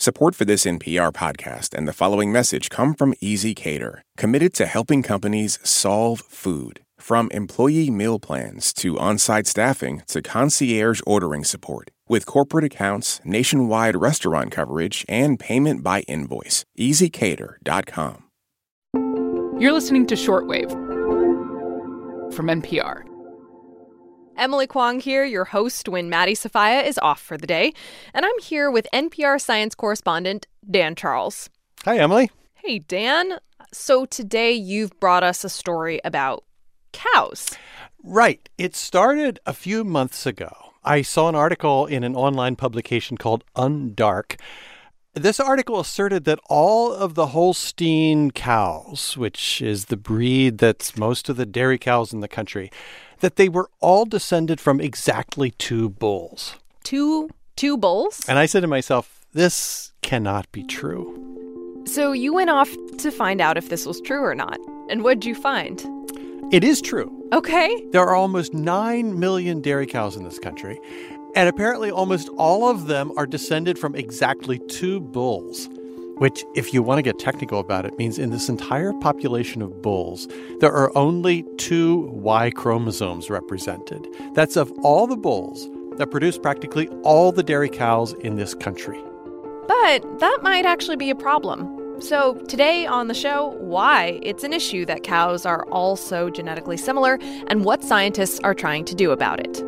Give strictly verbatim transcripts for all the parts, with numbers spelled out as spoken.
Support for this N P R podcast and the following message come from ezCater, committed to helping companies solve food. From employee meal plans to on-site staffing to concierge ordering support. With corporate accounts, nationwide restaurant coverage, and payment by invoice. easy cater dot com. You're listening to Shortwave from N P R. Emily Kwong here, your host when Maddie Sofia is off for the day. And I'm here with N P R science correspondent Dan Charles. Hi, Emily. Hey, Dan. So today you've brought us a story about cows. Right. It started a few months ago. I saw an article in an online publication called Undark. This article asserted that all of the Holstein cows, which is the breed that's most of the dairy cows in the country, that they were all descended from exactly two bulls. Two, two bulls? And I said to myself, this cannot be true. So you went off to find out if this was true or not. And what'd you find? It is true. Okay. There are almost nine million dairy cows in this country, and apparently almost all of them are descended from exactly two bulls, which, if you want to get technical about it, means in this entire population of bulls, there are only two Y chromosomes represented. That's of all the bulls that produce practically all the dairy cows in this country. But that might actually be a problem. So today on the show, why it's an issue that cows are all so genetically similar and what scientists are trying to do about it.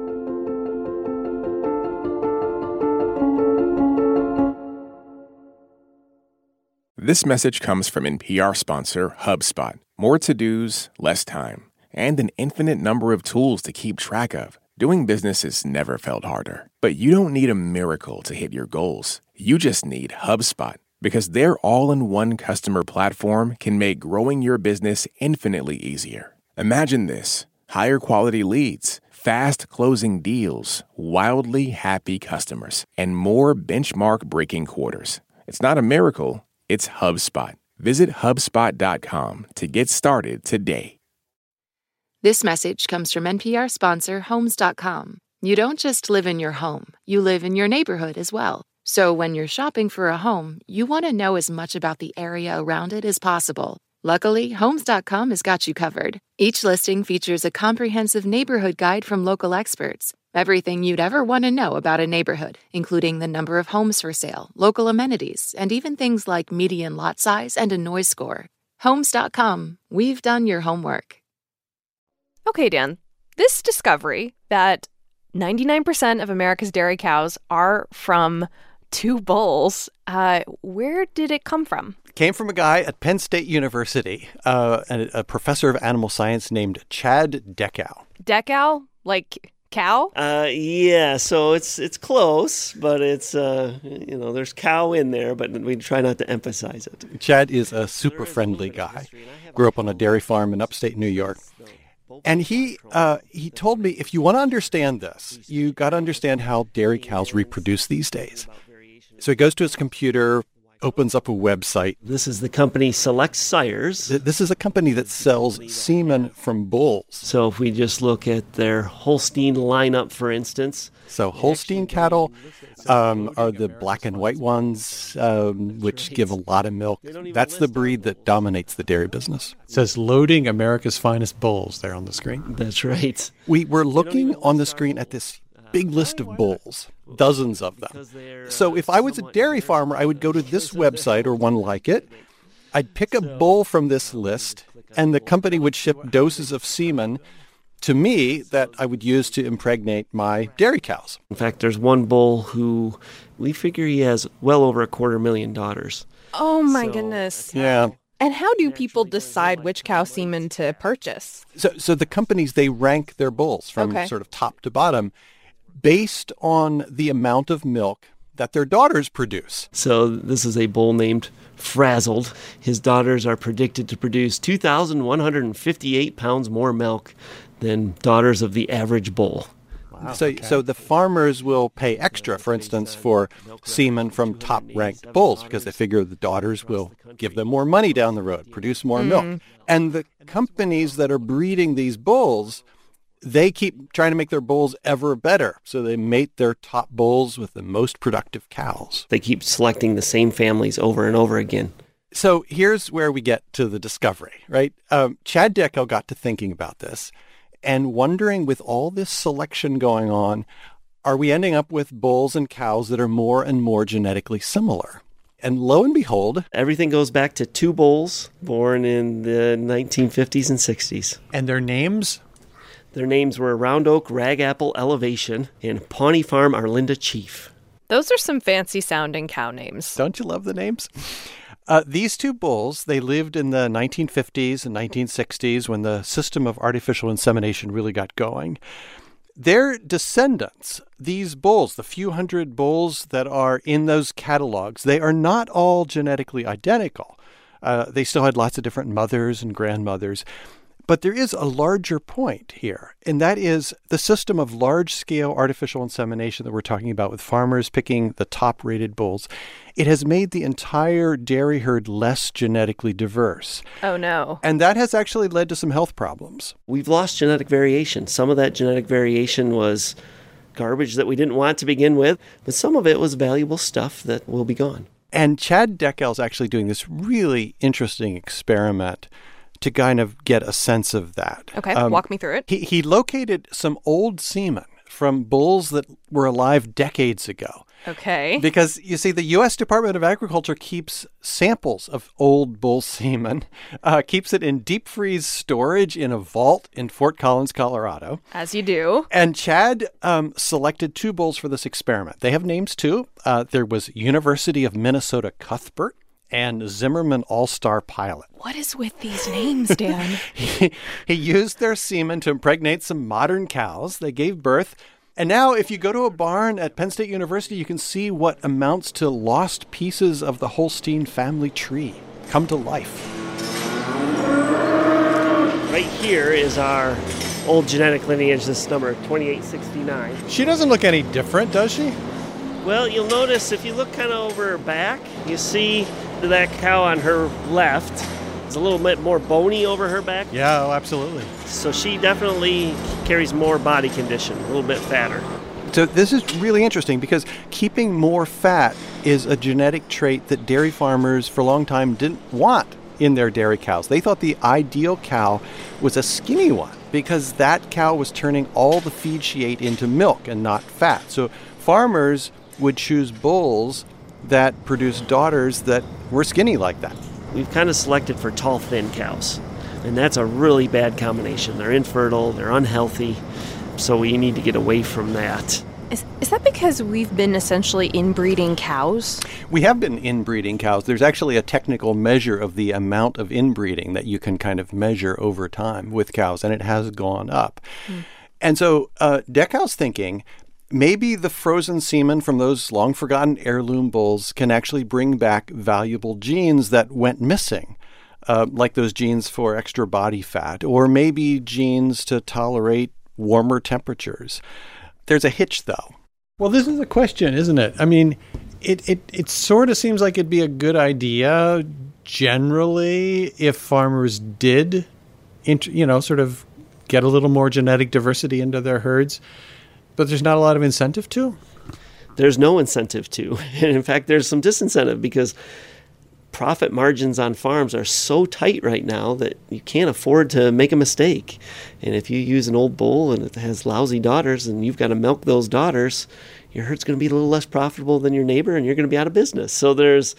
This message comes from N P R sponsor HubSpot. More to-dos, less time, and an infinite number of tools to keep track of. Doing business has never felt harder. But you don't need a miracle to hit your goals. You just need HubSpot. Because their all-in-one customer platform can make growing your business infinitely easier. Imagine this: higher quality leads, fast closing deals, wildly happy customers, and more benchmark-breaking quarters. It's not a miracle, it's HubSpot. Visit HubSpot dot com to get started today. This message comes from N P R sponsor Homes dot com. You don't just live in your home, you live in your neighborhood as well. So when you're shopping for a home, you want to know as much about the area around it as possible. Luckily, Homes dot com has got you covered. Each listing features a comprehensive neighborhood guide from local experts. Everything you'd ever want to know about a neighborhood, including the number of homes for sale, local amenities, and even things like median lot size and a noise score. Homes dot com. We've done your homework. Okay, Dan. This discovery that ninety-nine percent of America's dairy cows are from two bulls. Uh, where did it come from? Came from a guy at Penn State University, uh, a, a professor of animal science named Chad Dechow. Dechow? Like cow? Uh, yeah, so it's it's close, but it's, uh, you know, there's cow in there, but we try not to emphasize it. Chad is a super friendly guy. Grew up on a dairy farm in upstate New York. And he uh, he told me, if you want to understand this, you got to understand how dairy cows reproduce these days. So he goes to his computer, opens up a website. This is the company Select Sires. This is a company that sells semen from bulls. So if we just look at their Holstein lineup, for instance. So Holstein cattle um, are the black and white ones, um, which give a lot of milk. That's the breed that dominates the dairy business. It says loading America's finest bulls there on the screen. That's right. We were looking on the screen at this big list of bulls, dozens of them. So if I was a dairy farmer, I would go to this website or one like it. I'd pick a bull from this list, and the company would ship doses of semen to me that I would use to impregnate my dairy cows. In fact, there's one bull who we figure he has well over a quarter million daughters. Oh, my So- goodness. Yeah. And how do people decide which cow semen to purchase? So, so the companies, they rank their bulls from Okay. sort of top to bottom based on the amount of milk that their daughters produce. So this is a bull named Frazzled. His daughters are predicted to produce two thousand one hundred fifty-eight pounds more milk than daughters of the average bull. Wow, so, okay. so the farmers will pay extra, for instance, for semen from top-ranked bulls because they figure the daughters will give them more money down the road, produce more mm. milk. And the companies that are breeding these bulls, they keep trying to make their bulls ever better. So they mate their top bulls with the most productive cows. They keep selecting the same families over and over again. So here's where we get to the discovery, right? Um, Chad Deckel got to thinking about this and wondering, with all this selection going on, are we ending up with bulls and cows that are more and more genetically similar? And lo and behold, everything goes back to two bulls born in the nineteen fifties and sixties. And their names? Their names were Round Oak Ragapple Elevation and Pawnee Farm Arlinda Chief. Those are some fancy-sounding cow names. Don't you love the names? Uh, these two bulls, they lived in the nineteen fifties and nineteen sixties when the system of artificial insemination really got going. Their descendants, these bulls, the few hundred bulls that are in those catalogs, they are not all genetically identical. Uh, they still had lots of different mothers and grandmothers. But there is a larger point here, and that is the system of large-scale artificial insemination that we're talking about with farmers picking the top-rated bulls. It has made the entire dairy herd less genetically diverse. Oh, no. And that has actually led to some health problems. We've lost genetic variation. Some of that genetic variation was garbage that we didn't want to begin with, but some of it was valuable stuff that will be gone. And Chad Deckel's actually doing this really interesting experiment to kind of get a sense of that. Okay, um, walk me through it. He, he located some old semen from bulls that were alive decades ago. Okay. Because, you see, the U S Department of Agriculture keeps samples of old bull semen, uh, keeps it in deep freeze storage in a vault in Fort Collins, Colorado. As you do. And Chad um, selected two bulls for this experiment. They have names, too. Uh, there was University of Minnesota Cuthbert and Zimmerman All-Star Pilot. What is with these names, Dan? he, he used their semen to impregnate some modern cows. They gave birth. And now if you go to a barn at Penn State University, you can see what amounts to lost pieces of the Holstein family tree come to life. Right here is our old genetic lineage, this number twenty-eight sixty-nine. She doesn't look any different, does she? Well, you'll notice if you look kind of over her back, you see that cow on her left is a little bit more bony over her back. Yeah, oh, absolutely. So she definitely carries more body condition, a little bit fatter. So this is really interesting because keeping more fat is a genetic trait that dairy farmers for a long time didn't want in their dairy cows. They thought the ideal cow was a skinny one because that cow was turning all the feed she ate into milk and not fat. So farmers would choose bulls that produced daughters that were skinny like that. We've kind of selected for tall, thin cows, and that's a really bad combination. They're infertile, they're unhealthy, so we need to get away from that. Is, is that because we've been essentially inbreeding cows? We have been inbreeding cows. There's actually a technical measure of the amount of inbreeding that you can kind of measure over time with cows, and it has gone up. Mm. And so uh, Deckel's thinking, maybe the frozen semen from those long-forgotten heirloom bulls can actually bring back valuable genes that went missing, uh, like those genes for extra body fat, or maybe genes to tolerate warmer temperatures. There's a hitch, though. Well, this is the question, isn't it? I mean, it, it, it sort of seems like it'd be a good idea generally if farmers did, int- you know, sort of get a little more genetic diversity into their herds. But there's not a lot of incentive to? There's no incentive to. And in fact, there's some disincentive because profit margins on farms are so tight right now that you can't afford to make a mistake. And if you use an old bull and it has lousy daughters and you've got to milk those daughters, your herd's going to be a little less profitable than your neighbor and you're going to be out of business. So there's,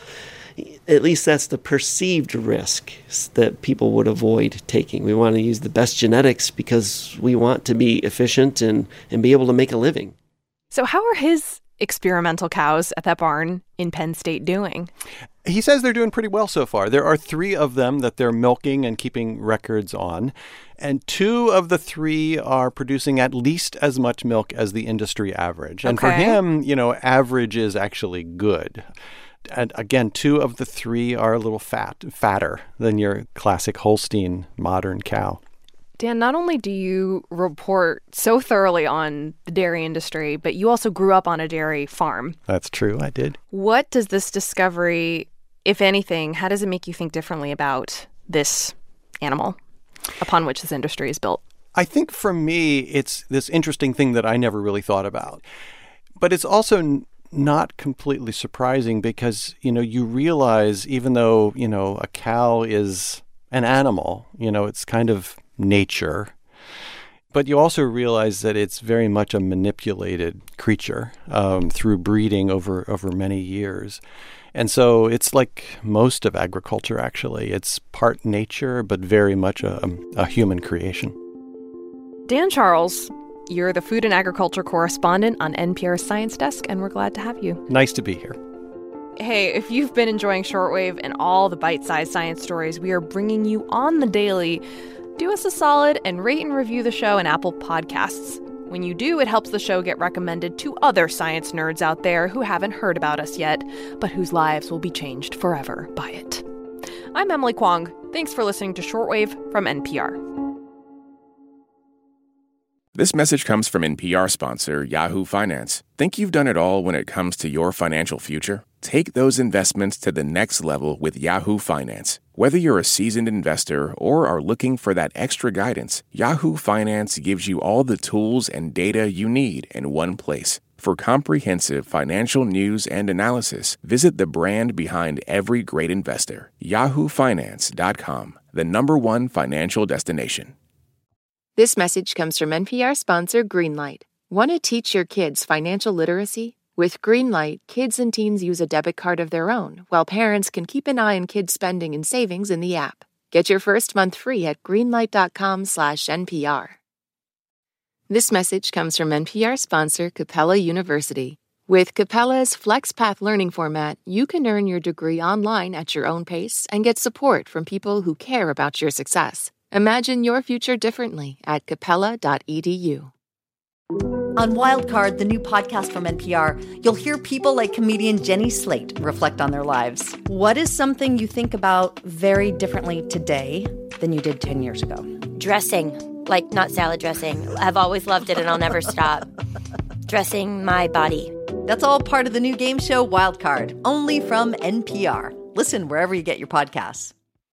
at least that's the perceived risk that people would avoid taking. We want to use the best genetics because we want to be efficient and, and be able to make a living. So how are his experimental cows at that barn in Penn State doing? He says they're doing pretty well so far. There are three of them that they're milking and keeping records on. And two of the three are producing at least as much milk as the industry average. And okay. for him, you know, average is actually good. And again, two of the three are a little fat, fatter than your classic Holstein modern cow. Dan, not only do you report so thoroughly on the dairy industry, but you also grew up on a dairy farm. That's true, I did. What does this discovery, if anything, how does it make you think differently about this animal upon which this industry is built? I think for me, it's this interesting thing that I never really thought about. But it's also n- not completely surprising because, you know, you realize even though, you know, a cow is an animal, you know, it's kind of nature. But you also realize that it's very much a manipulated creature um, through breeding over, over many years. And so it's like most of agriculture, actually. It's part nature, but very much a, a human creation. Dan Charles, you're the food and agriculture correspondent on N P R's Science Desk, and we're glad to have you. Nice to be here. Hey, if you've been enjoying Shortwave and all the bite-sized science stories we are bringing you on the daily, do us a solid and rate and review the show in Apple Podcasts. When you do, it helps the show get recommended to other science nerds out there who haven't heard about us yet, but whose lives will be changed forever by it. I'm Emily Kwong. Thanks for listening to Shortwave from N P R. This message comes from N P R sponsor Yahoo Finance. Think you've done it all when it comes to your financial future? Take those investments to the next level with Yahoo Finance. Whether you're a seasoned investor or are looking for that extra guidance, Yahoo Finance gives you all the tools and data you need in one place. For comprehensive financial news and analysis, visit the brand behind every great investor, yahoo finance dot com, the number one financial destination. This message comes from N P R sponsor Greenlight. Want to teach your kids financial literacy? With Greenlight, kids and teens use a debit card of their own, while parents can keep an eye on kids' spending and savings in the app. Get your first month free at greenlight.com slash NPR. This message comes from N P R sponsor Capella University. With Capella's FlexPath learning format, you can earn your degree online at your own pace and get support from people who care about your success. Imagine your future differently at capella dot e d u. On Wildcard, the new podcast from N P R, you'll hear people like comedian Jenny Slate reflect on their lives. What is something you think about very differently today than you did ten years ago? Dressing, like not salad dressing. I've always loved it and I'll never stop. Dressing my body. That's all part of the new game show Wildcard, only from N P R. Listen wherever you get your podcasts.